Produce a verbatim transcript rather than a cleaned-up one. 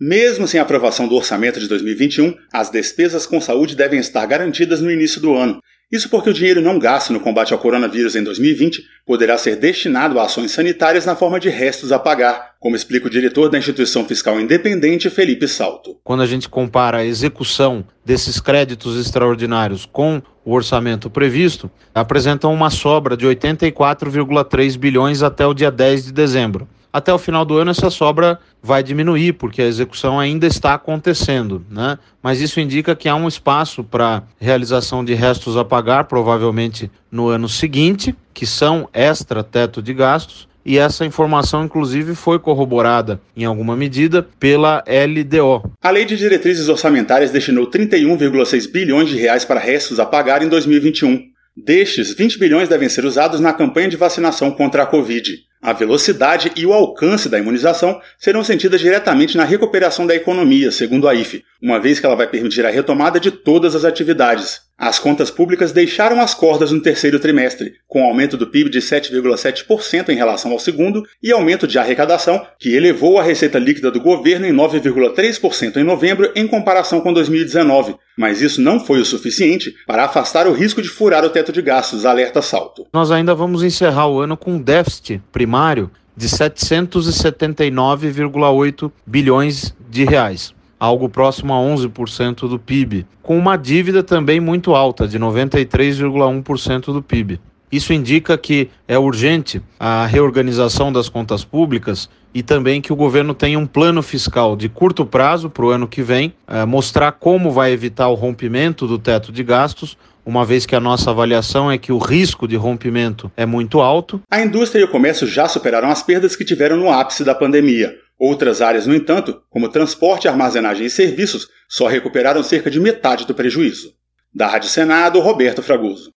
Mesmo sem aprovação do orçamento de dois mil e vinte e um, as despesas com saúde devem estar garantidas no início do ano. Isso porque o dinheiro não gasto no combate ao coronavírus em dois mil e vinte poderá ser destinado a ações sanitárias na forma de restos a pagar, como explica o diretor da Instituição Fiscal Independente, Felipe Salto. Quando a gente compara a execução desses créditos extraordinários com o orçamento previsto, apresentam uma sobra de oitenta e quatro vírgula três bilhões até o dia dez de dezembro. Até o final do ano essa sobra vai diminuir, porque a execução ainda está acontecendo, né? Mas isso indica que há um espaço para realização de restos a pagar, provavelmente no ano seguinte, que são extra-teto de gastos, e essa informação, inclusive, foi corroborada, em alguma medida, pela L D O. A Lei de Diretrizes Orçamentárias destinou trinta e um vírgula seis bilhões de reais para restos a pagar em dois mil e vinte e um. Destes, vinte bilhões devem ser usados na campanha de vacinação contra a Covid. A velocidade e o alcance da imunização serão sentidas diretamente na recuperação da economia, segundo a I F E, uma vez que ela vai permitir a retomada de todas as atividades. As contas públicas deixaram as cordas no terceiro trimestre, com aumento do P I B de sete vírgula sete por cento em relação ao segundo e aumento de arrecadação, que elevou a receita líquida do governo em nove vírgula três por cento em novembro em comparação com dois mil e dezenove. Mas isso não foi o suficiente para afastar o risco de furar o teto de gastos, alerta Salto. Nós ainda vamos encerrar o ano com um déficit primário de setecentos e setenta e nove vírgula oito bilhões de reais. Algo próximo a onze por cento do P I B, com uma dívida também muito alta, de noventa e três vírgula um por cento do P I B. Isso indica que é urgente a reorganização das contas públicas e também que o governo tenha um plano fiscal de curto prazo para o ano que vem, eh, mostrar como vai evitar o rompimento do teto de gastos, uma vez que a nossa avaliação é que o risco de rompimento é muito alto. A indústria e o comércio já superaram as perdas que tiveram no ápice da pandemia. Outras áreas, no entanto, como transporte, armazenagem e serviços, só recuperaram cerca de metade do prejuízo. Da Rádio Senado, Roberto Fragoso.